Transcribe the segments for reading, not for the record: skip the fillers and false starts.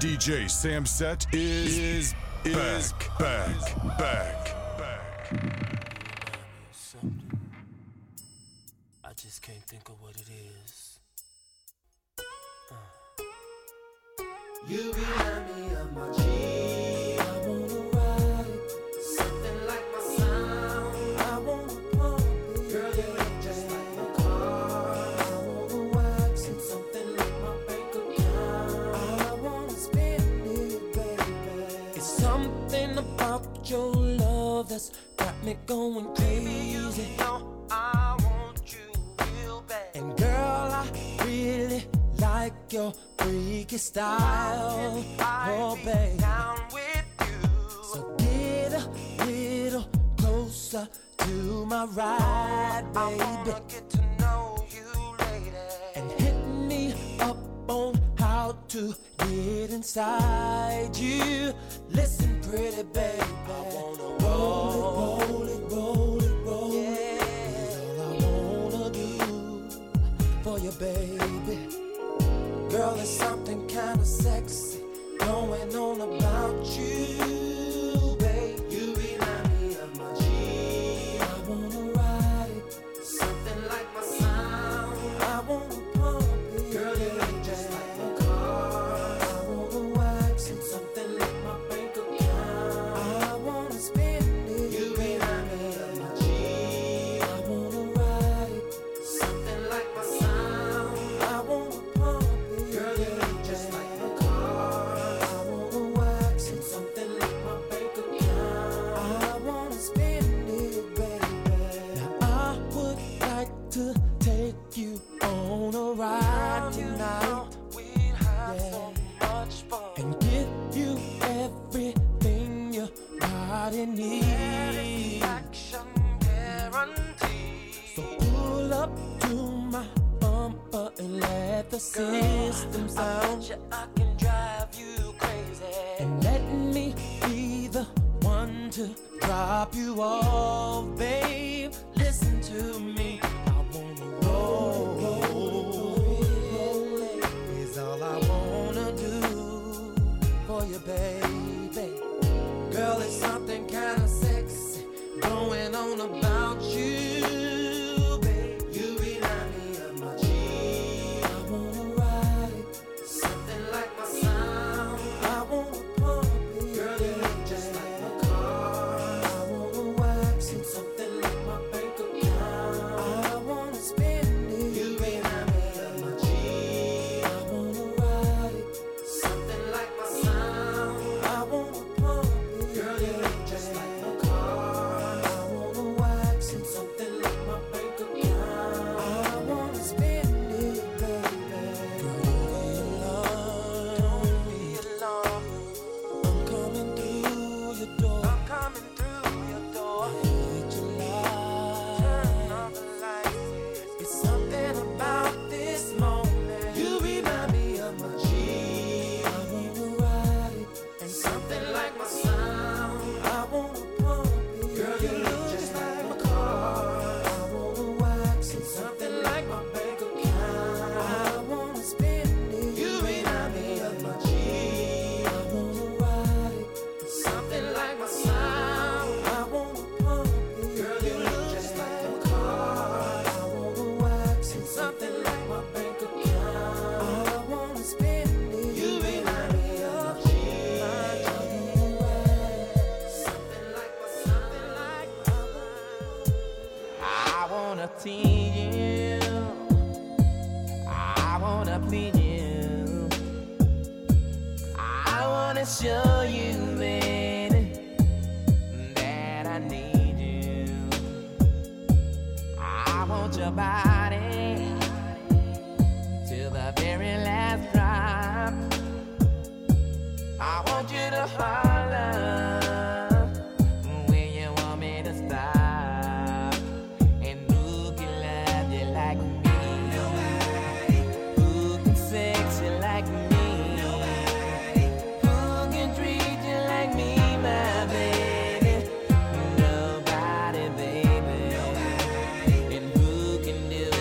DJ Sam Set is back. Something. I just can't think of what it is. You remind me of my G. I wanna ride it. Something like my sound. I wanna pump it. Girl, you look just like my car. I wanna wax it. Something like my bank account. I wanna spend it, baby. It's something about your love that's got me going crazy. You know I want you real bad. And girl, I really like your freaky style. Oh, babe. Down with you. So get a little closer to my ride, I baby. wanna get to know you, lady. And hit me up on how to get inside you. Listen, pretty baby, I wanna roll it. Yeah, that's all I wanna do for you, baby. Girl, there's something kinda sexy going on about you, babe. You remind me of my G. I wanna ride it, Something like my sound. I wanna pump it. Girl, you look just like my car. I wanna wax it, Something like my bank account. I wanna spend it. You remind me of my G. I wanna ride it, Something like my sound. I wanna pump it. Girl, you look just like my car. I wanna wax it, Something like my bank account. I wanna spend it, baby. Now I would like to take you on a ride tonight We'd have Yeah. so much fun. and give you everything your body needs. Action guaranteed. So pull up to my bumper and let the system I sound. bet you I can drive you crazy. And let me be the one to drop you off, babe. Listen to me. I wanna roll it. Is all I wanna do for you, baby. Girl, there's something kinda sexy going on about you, babe. You remind me of my G. I wanna ride it, Something like my sound. I wanna pump it. Girl, you look just like my car. I wanna wax it, Something like my bank account. I wanna spend it. You remind me of my G. I wanna ride it, Something like my sound. I wanna pump it. Girl, you look just like my car. I wanna wax it, Something like my bank account. I wanna spend it, baby. Girl, Don't be alone. I'm coming through your door. I'm coming through your door. Hit your light. Turn off the lights. It's something about this moment. You remind me of my G. I wanna ride it, And something like my sound. I wanna pump it. Girl, you look just like my car. I wanna wax it, Something like my bank account. I wanna spend it. You remind me of my G. I wanna ride it, Something like my sound. I wanna pump it. Girl, you look just like my car. I wanna wax it, Something like my bank account. I wanna spend it. You remind me of my G. Something like my something like I wanna tease you. I wanna please you. I wanna show you, baby, that I need you. I want your body till the very last drop. I want you to holler when you want me to stop. And who can love you like me? Nobody. Who can sex you like me? Nobody. Who can treat you like me, my baby? Nobody, baby. Nobody. And who can do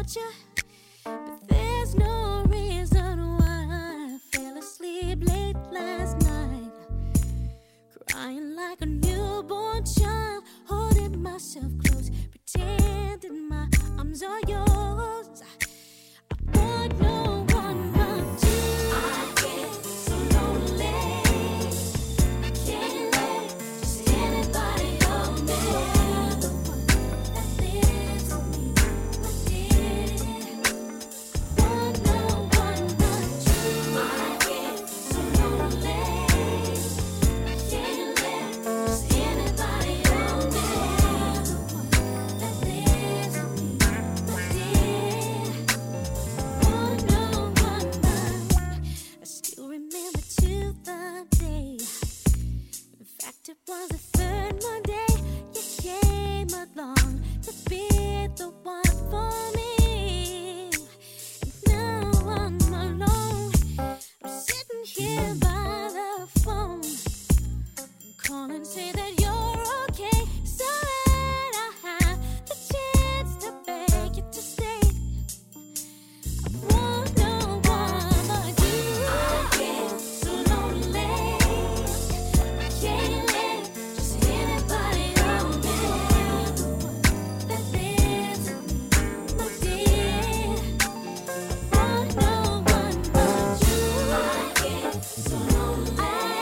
without you. But there's no reason why I fell asleep late last night, crying like a newborn child, holding myself close, pretending my arms are yours. I want no one but you. I get so lonely, I can't let just anybody hold me. The one that lives in me, my dear. Want no one but you. I get so lonely, I can't let just anybody hold me. The one that lives in me, my dear. Want no one but. I still remember to the day. In fact, it was the third Monday you came along to be the one for me. And now I'm alone. I'm sitting here by the phone, calling, say that you're okay, so that I have the chance to beg you to stay. I want no one but you. I get so lonely, I can't let just anybody hold me. The one that lives in me, my dear. Want no one but you. I get so lonely, I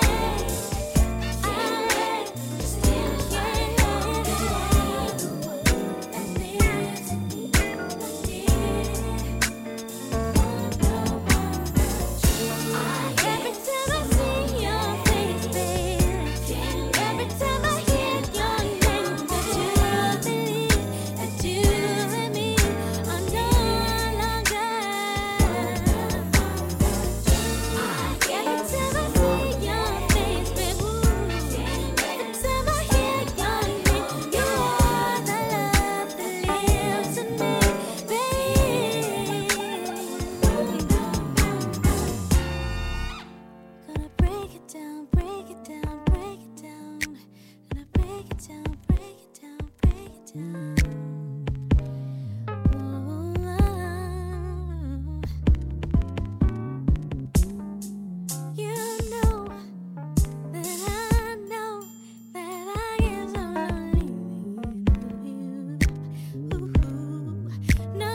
let just anybody hold me. The one that lives in me, my dear. Every time I see your face, baby, every time I hear your name, that you believe that you and me are no longer. Every time I see your face, baby, every time I hear your name, you are the love that lives in me, baby. Gonna break it down, break it down, break it down. Gonna break it down, break it down, break it down. You know that I know that I get so lonely with you. No,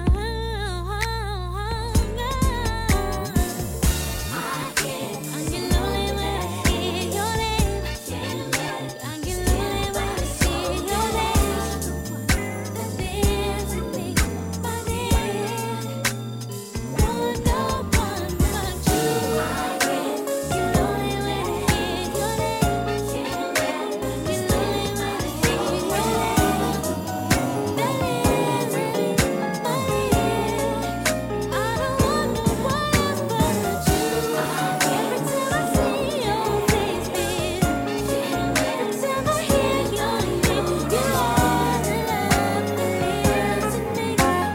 I get lonely when I hear your name. I get lonely when I see your face. That lives in me, my dear. Want no one but you. I get lonely when I hear your name. I get lonely when I see your face. That lives in me, my dear. I don't want no one else but you. Every time I see your face, baby, every time I hear your name, you are the love that lives in me,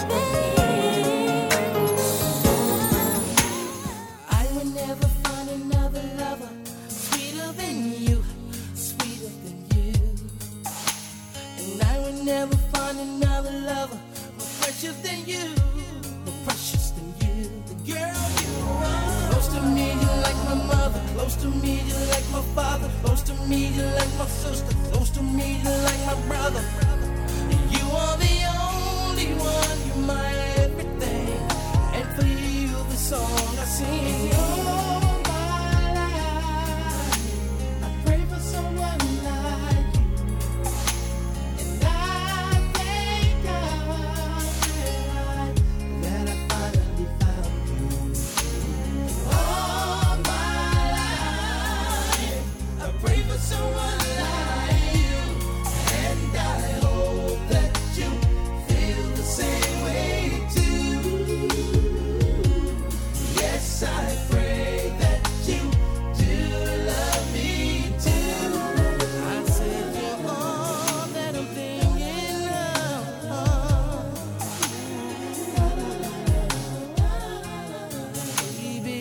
baby. I would never find another lover sweeter than you, sweeter than you. And I would never find another lover more precious than you, more precious than you. The girl you are. Close to me, you like my mother. Close to me, you like my father. Close to me, you like my sister. Close to me, you like my brother. You are the only one, you're my everything. And for you, the song I sing. All my life, I pray for someone like you. And I thank God that I finally found you. All my life, I pray for someone like you. And I hope that you feel the same way too. Yes, I pray that you do love me too. I said you're all that I'm thinking of, baby.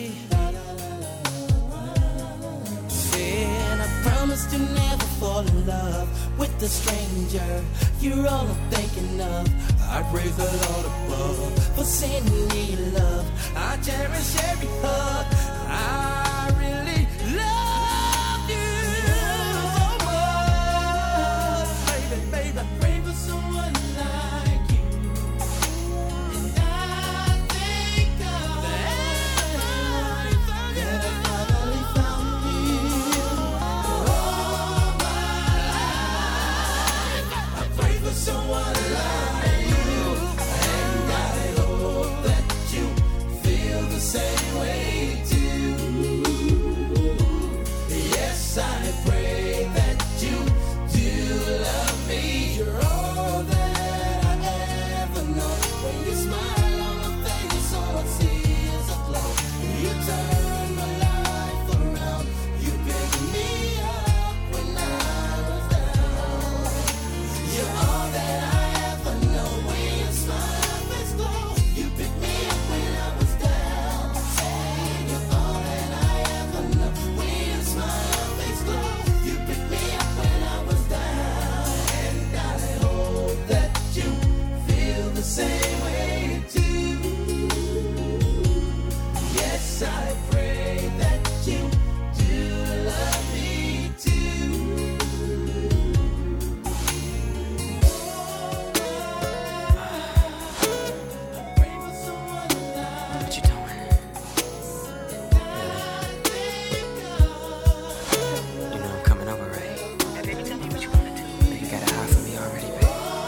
Said I promised to never fall in love with a stranger. You're all I'm thinking of. I praise the Lord above for sending me love. I cherish every hug. I really love you so much. Baby, baby, I pray for someone like you. And I thank God that I finally found you. All my life, I pray for someone like you. And I hope that you feel the same way too. Yes, I pray that you do love me. You're all that I ever know. When you smile on my face, all I see is a glow. You turn my life around. You pick me up when I was down. You're all that I ever know. When you smile, my face glow. You pick me up when I was down. Say you're all that I ever know. When you smile, my face glow. You pick me up when I was down. And I hope that you feel the same way too. Yes, I pray that you do love me too. Pray for someone like What you doing? You know I'm coming over, right? Hey, baby, tell me what you wanna do. You got a high for me already, baby.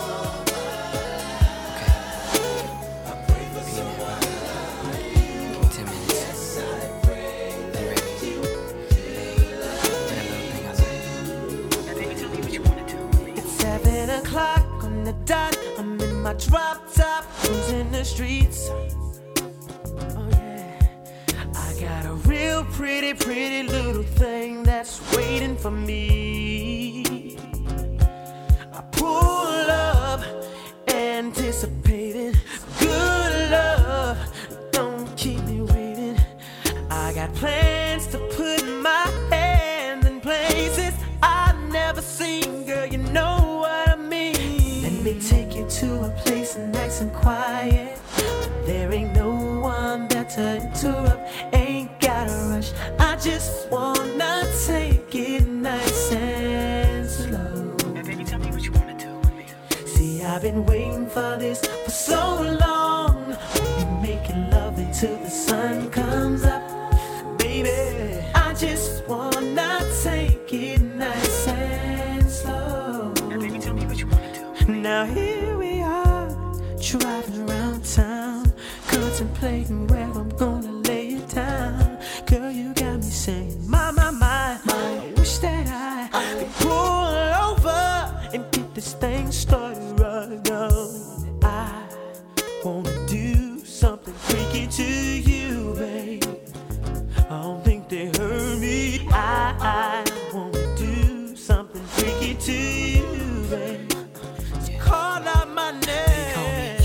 Okay. Be in there about 10 minutes. You ready? Hey, that little thing I like. Hey, baby, tell me what you wanna do with me. It's 7 o'clock on the dot. I'm in my drop top, cruising the streets. Oh yeah, I got a real pretty, pretty little thing that's waiting for me. I pull up, anticipating good love. Don't keep me waiting. I got plans to put my hand in places I've never seen. Girl, you know what I mean. Let me take you to a place nice and quiet. There ain't no one there to interrupt. Ain't gotta rush. I just wanna take it nice and slow. Hey, baby, tell me what you wanna do with me. See, I've been waiting for this for so long. We'll be making love until the sun comes up. Baby, I just wanna take it nice and slow. Hey, baby, tell me what you wanna do. Now here we are, driving around town, contemplating where I'm gonna lay it down. Girl, you got me saying, my, I wish that I could pull over and get this thing started right now. I wanna do something freaky to you, babe. I don't think they heard me. I wanna do something freaky to you, babe. So call out my name. Call me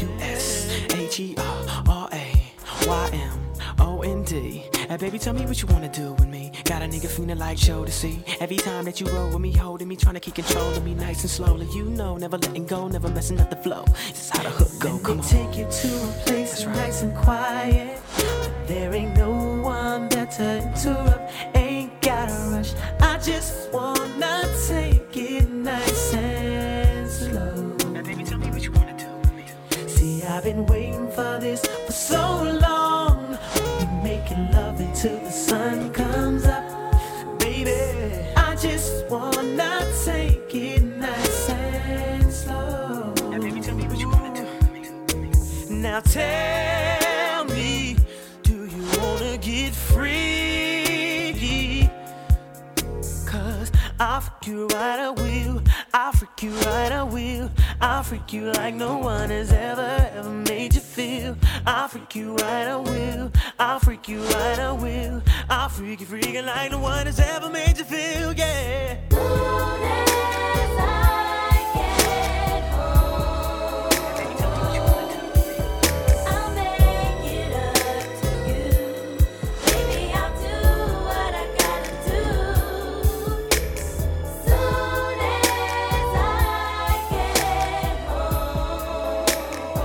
USHERAYMOND. Hey, baby, tell me what you wanna do with me. Got a nigga feeling like show to see. Every time that you roll with me, holding me, trying to keep control of me nice and slowly. You know, never letting go, never messing up the flow. This is how the hook go. Let Come me on. take you to a place That's right. nice and quiet. There ain't no one there to interrupt. Ain't gotta rush. I just wanna take it nice and slow. Hey, baby, tell me what you wanna do with me. See, I've been waiting for this for so long. We'll be making love until the sun comes up. Baby, I just wanna take it nice and slow. Hey, baby, tell me what you wanna do with me. Now tell me, do you wanna get free? 'Cause I'll freak you right, I will. I'll freak you right, I will. I'll freak you like no one has ever made you feel. I'll freak you right, I will. I'll freak you right, I will. I'll freak you freaking like no one has ever made you feel, yeah. Soon as I get home, Baby, tell me what you wanna do with me. I'll make it up to you. Baby, I'll do what I gotta do. Soon as I get home.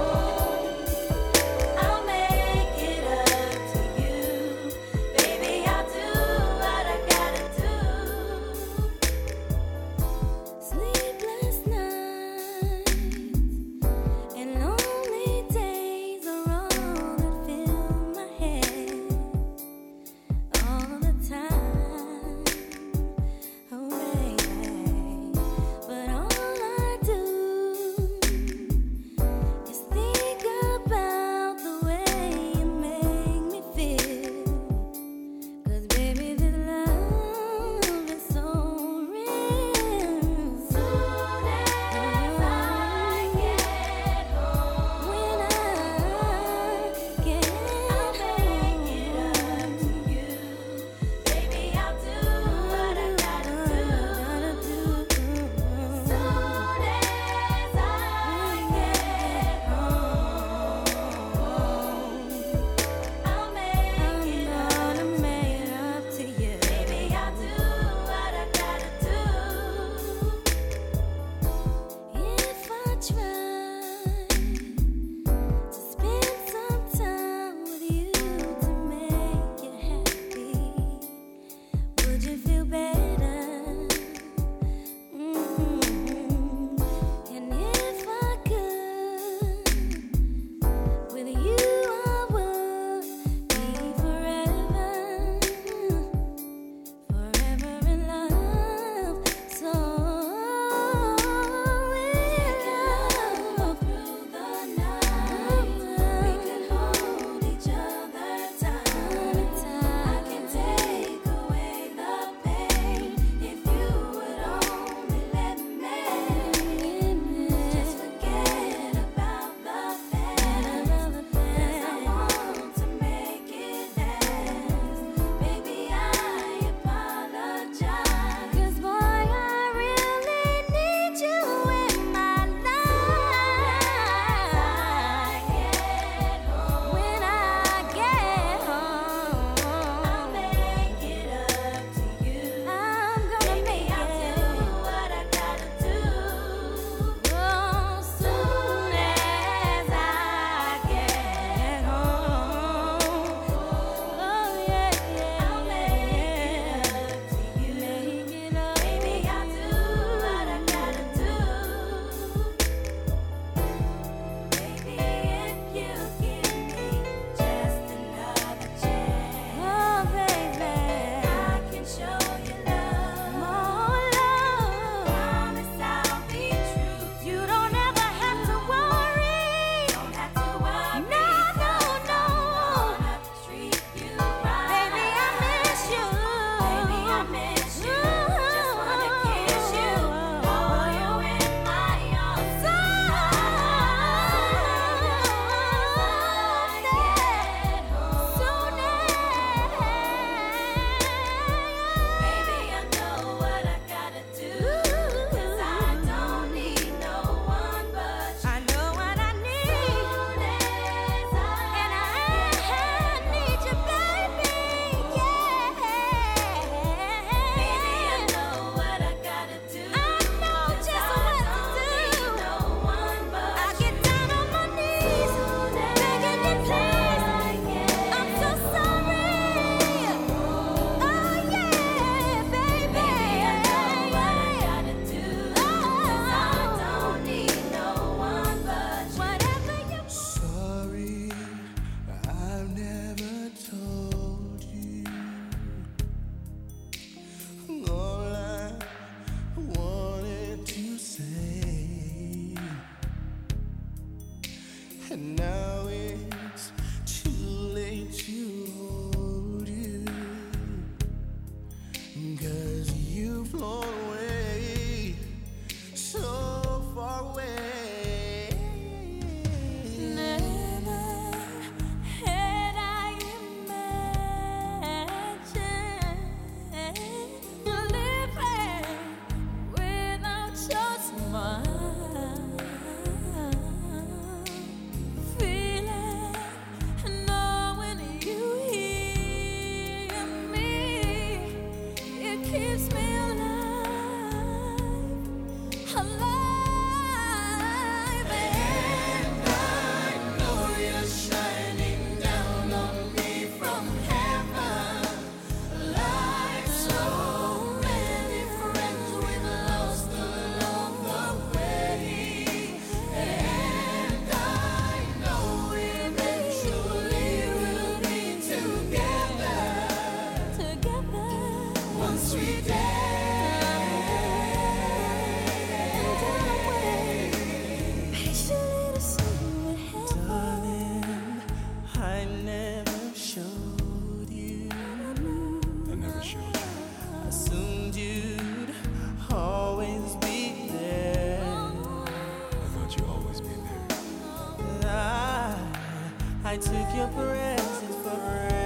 your presence for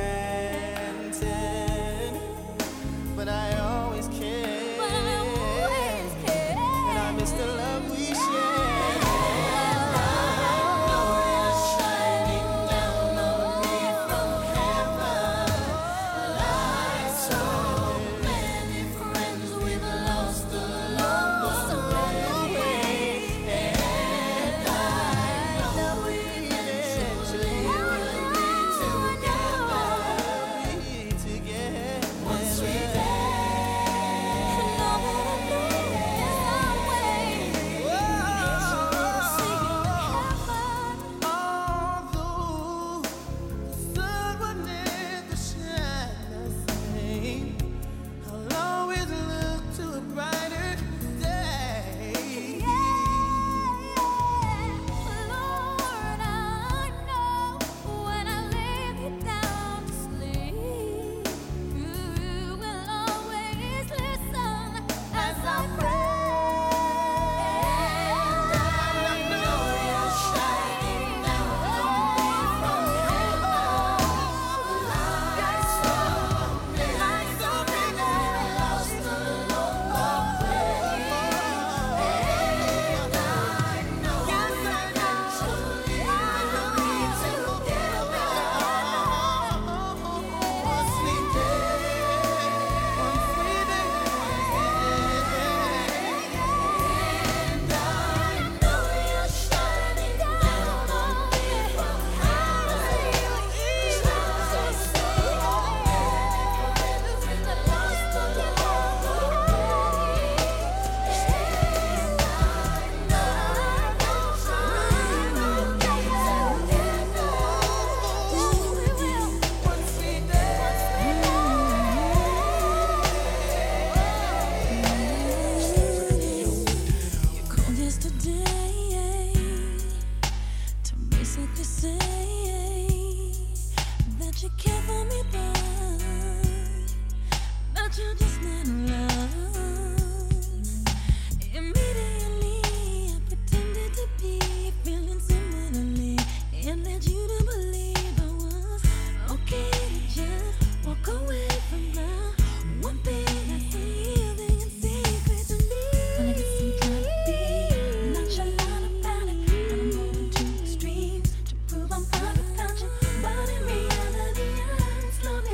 granted, but I always care. And I miss the love we shared. But in reality, I'm slowly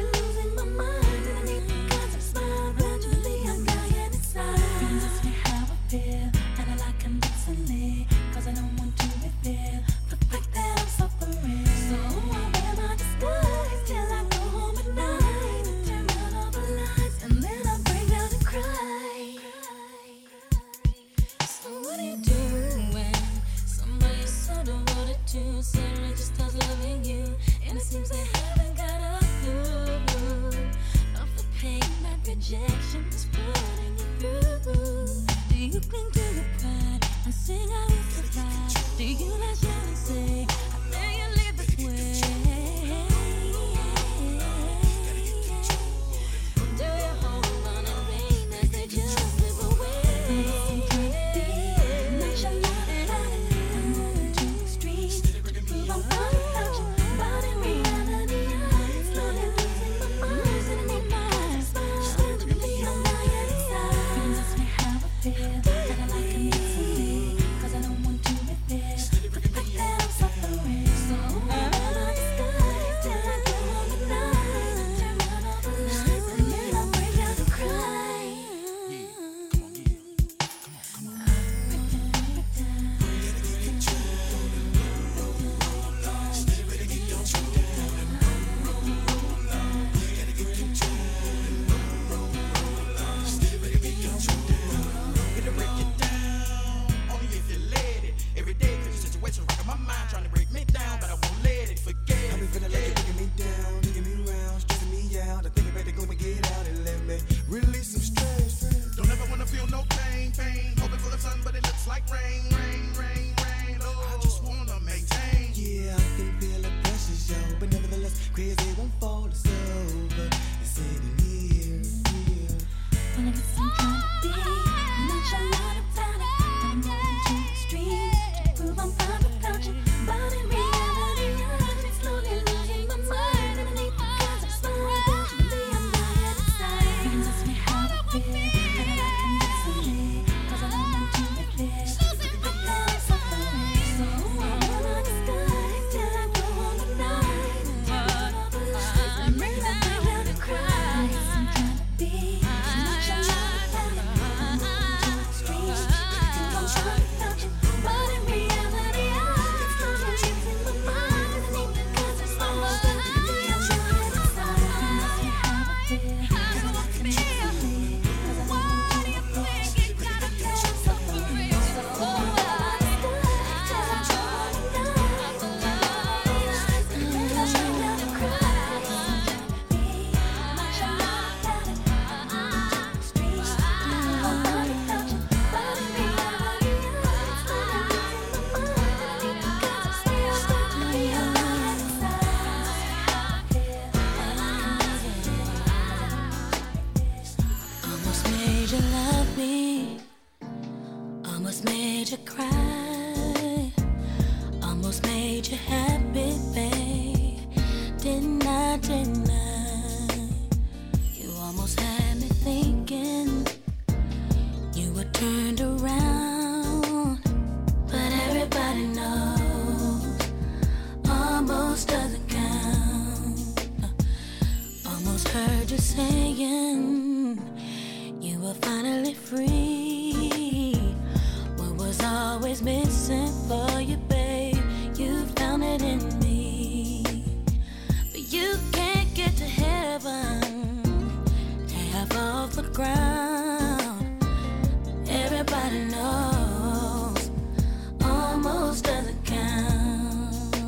to saying you were finally free. What was always missing for you, babe? You found it in me. But you can't get to heaven half off the ground. Everybody knows almost doesn't count.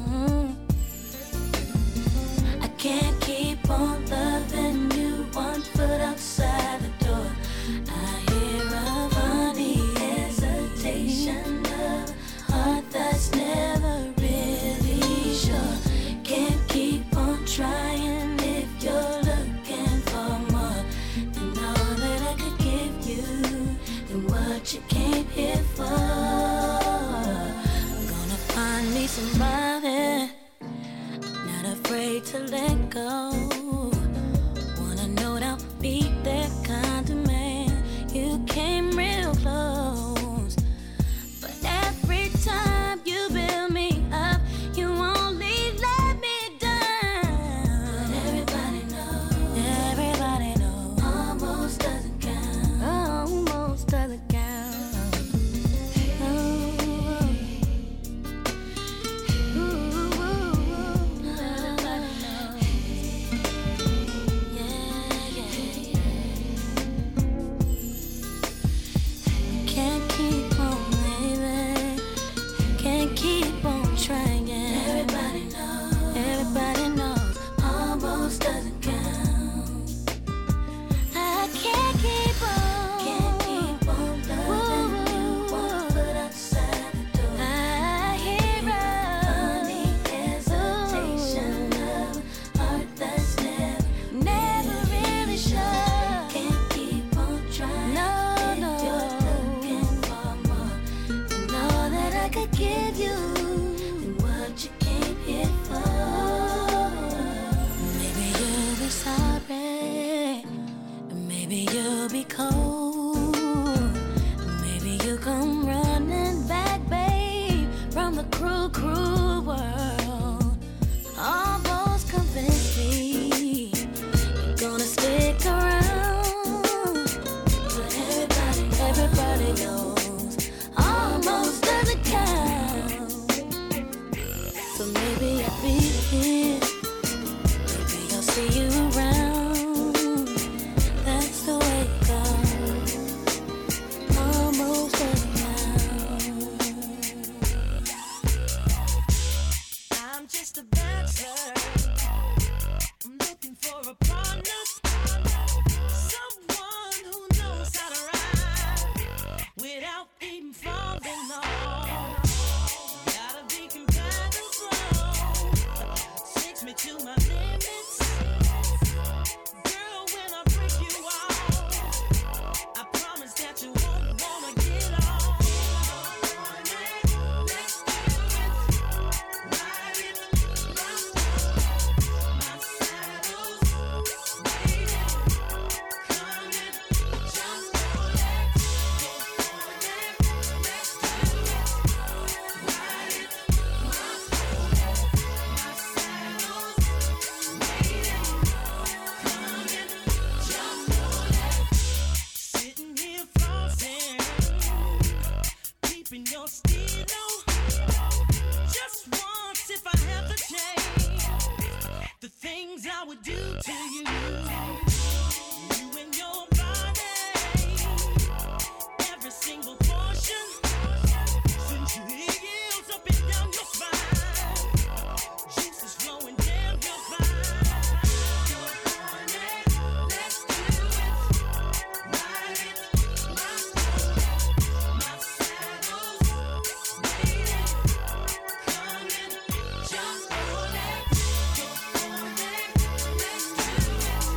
I can't keep on loving you, one foot outside the door. I hear a funny hesitation of a heart that's never really sure. Can't keep on trying if you're looking for more than all that I could give you, than what you came here for. I'm gonna find me somebody not afraid to let go. Wanna know that I'll be that kind of man. You came real close, but every time you build me up, you only let me down. But everybody knows, almost doesn't count. Almost doesn't count. Can't keep on, baby. Can't keep on trying. Everybody knows, almost doesn't count. I can't keep on loving you, one foot outside the door. I hear a funny hesitation of a heart that's never really sure. Can't keep on trying. No, if you're looking for more than all that I could give you, than what you came here for. Maybe you'll be sorry, maybe you'll be cold, maybe you'll come running back, babe, from the cruel world. Almost convinced me you're gonna stick around, but everybody knows almost doesn't count. So maybe I'll be here, maybe I'll see you around. That's the way it goes. Almost doesn't count. I'm just a bachelor. I'm looking for a partner, someone who knows how to ride without even falling off. Gotta be compatible, takes me to my limits. Girl, when I break you off, I promise that you won't wanna get off. Let's do it, ride it, my saddle's waiting, coming, jump on it, go for it. Let's do it, ride it, my saddle's waiting, coming, jump on it. Sitting here frozen, keeping your stilo. Just once, if I have the chance, the things I would do to you. You and your body, every single portion, since you heels up and down your spine, juices flowing down your spine. Let's do it, ride it, my saddle's waiting, coming, jump on it, go on it. Let's do it,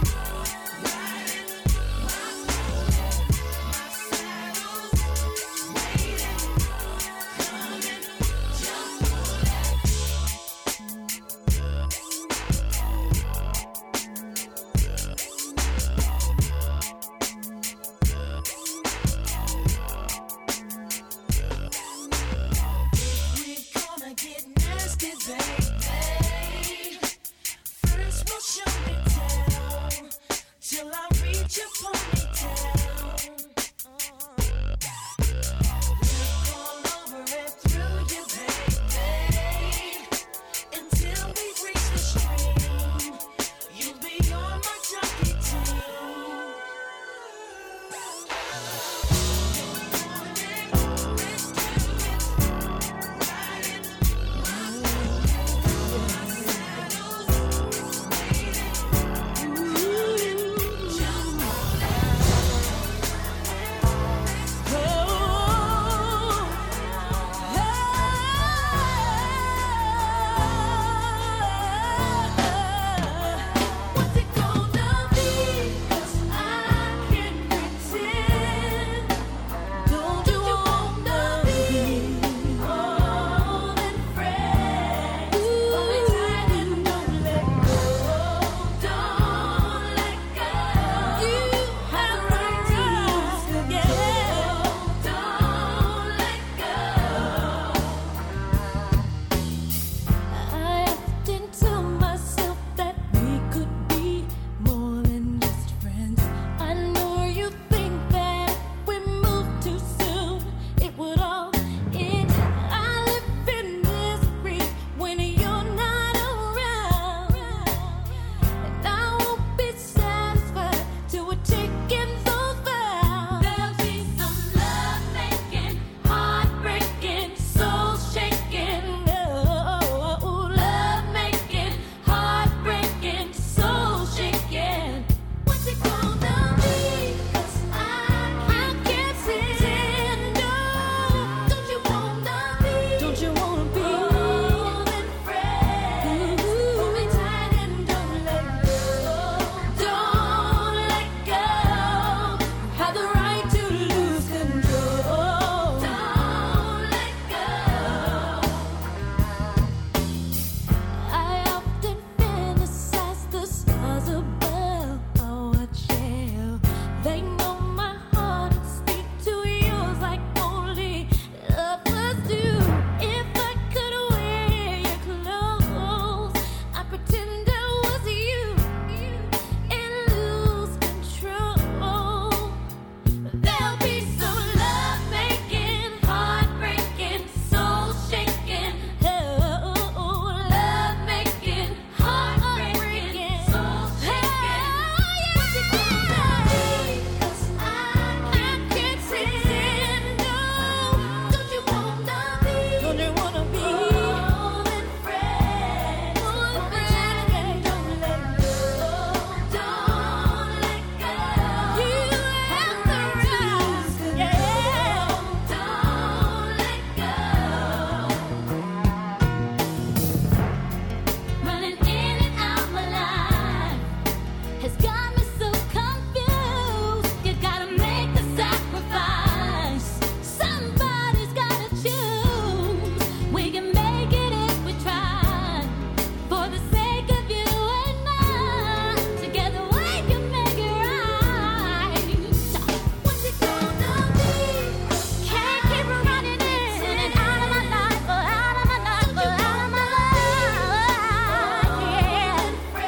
has got me so confused. You gotta make the sacrifice. Somebody's gotta choose. We can make it if we try. For the sake of you and I, together we can make it right. What's it gonna be? Can't keep running in and out of my life, out of my life, out of my life. Yeah.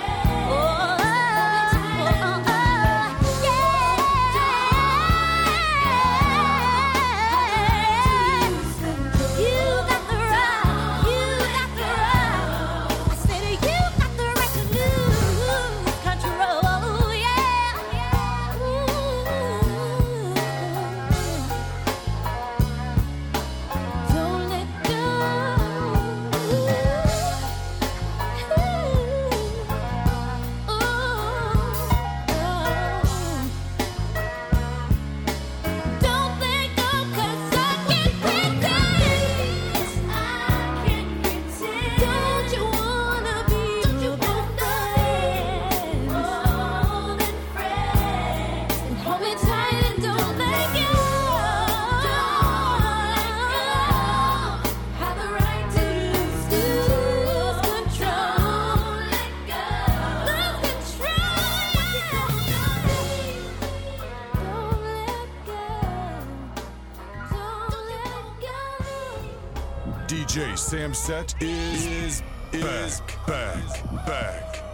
You got the right, you got the right. I said you got the right to lose control, yeah. Don't let go. Don't let go, 'cause I can't pretend. Don't you wanna be more than friends? And hold me tight and don't let go. Have the right to lose control. Let go. Lose control. Don't let go. Don't let go. DJ Sam Set is back.